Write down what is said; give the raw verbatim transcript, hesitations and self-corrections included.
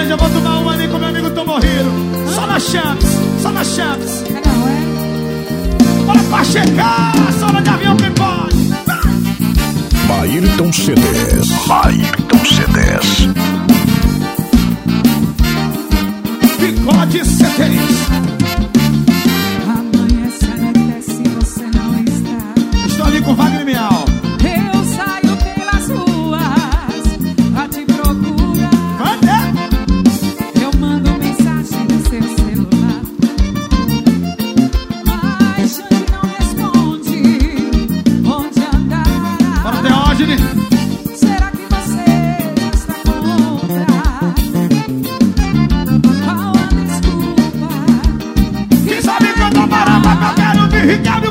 Hoje eu vou tomar uma ali com meu amigo Tomohiro. Só na Champs, só na Champs. É não, é? Bora pra chegar, só hora de avião quem pode. Maírton C Ds. Maírton C Ds. Bigode C Ds. Amanhece, anoitece, você não está. Estou ali com Wagner Miau. Eu saio pelas ruas a te procurar. Cadê? Eu mando mensagem no seu celular, mas Xande não responde. Onde andará? Bora, Teógenes. Será que você está com outra? Qual a desculpa? Quem sabe que eu tô parando, mas eu quero me irritar.